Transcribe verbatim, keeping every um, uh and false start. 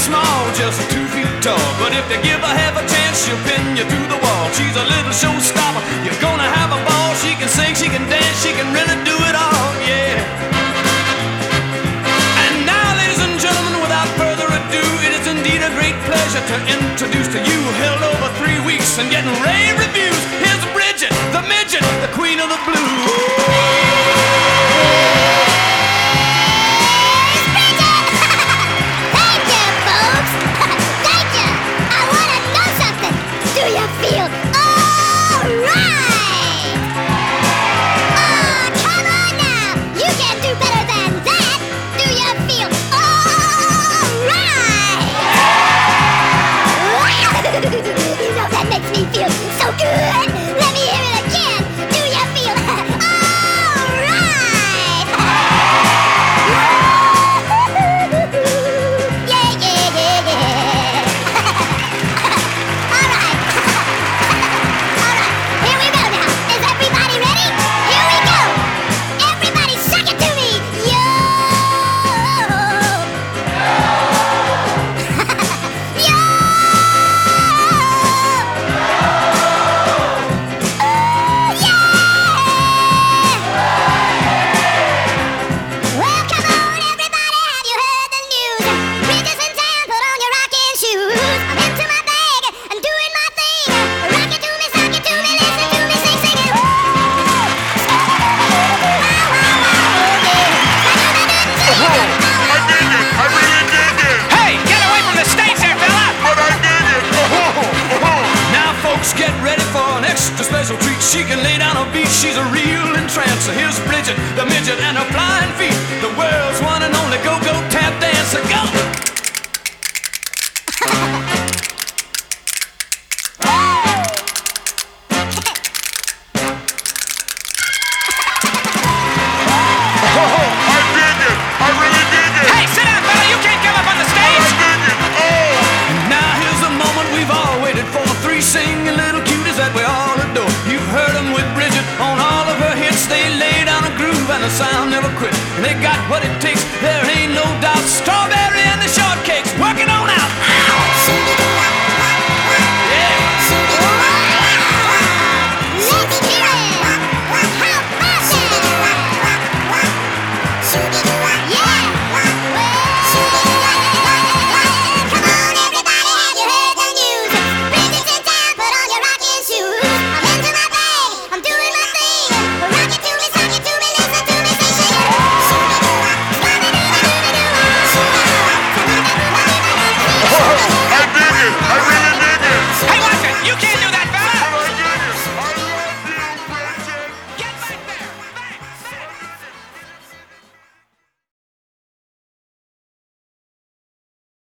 small, just two feet tall. But if they give her half a chance, she'll pin you through the wall. She's a little showstopper, you're gonna have a ball. She can sing, she can dance, she can really do it all, yeah. And now, ladies and gentlemen, without further ado, it is indeed a great pleasure to introduce to you, held over three weeks and getting rave reviews. Here's Bridget, the midget, the queen of the blues. Do you feel alright? Oh, come on now! You can do better than that! Do you feel alright? You know that makes me feel so good! Let me hear it again! Do you feel alright? Yeah, yeah, yeah, yeah! Alright! Here we go now. Is everybody ready? Here we go. Everybody suck it to me. Yo. Yo. Oh, yeah. Well, come on, everybody. Have you heard the news? Bridges in town, put on your rocking shoes. I'm into my bag and doing my thing. Rock it to me, sock it to me, listen to me, sing, sing it. Woo! I dig it! I really dig it! Hey, get away from the stage there, fella! But I dig it! Now, folks, get ready for an extra special treat. She can lay down a beat, she's a real entrance. Here's Bridget, the midget, and her flying feet. The world's one and only go-go tap dancer. Go! I dig it! I really dig it! Hey, sit down, fella! You can't come up on the I stage! dig it! Oh! Now here's the moment we've all waited for. Three singing little cuties that we all adore. You've heard them with Bridget on all of her hits. They lay down a groove and the sound never quit. They got what it takes, there ain't no doubt. Strawberry and the shortcakes working on out.